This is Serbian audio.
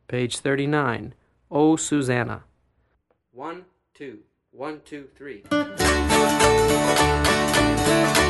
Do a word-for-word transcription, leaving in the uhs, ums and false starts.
Page thirty-nine. Oh, Susanna. One, two, one, two, three.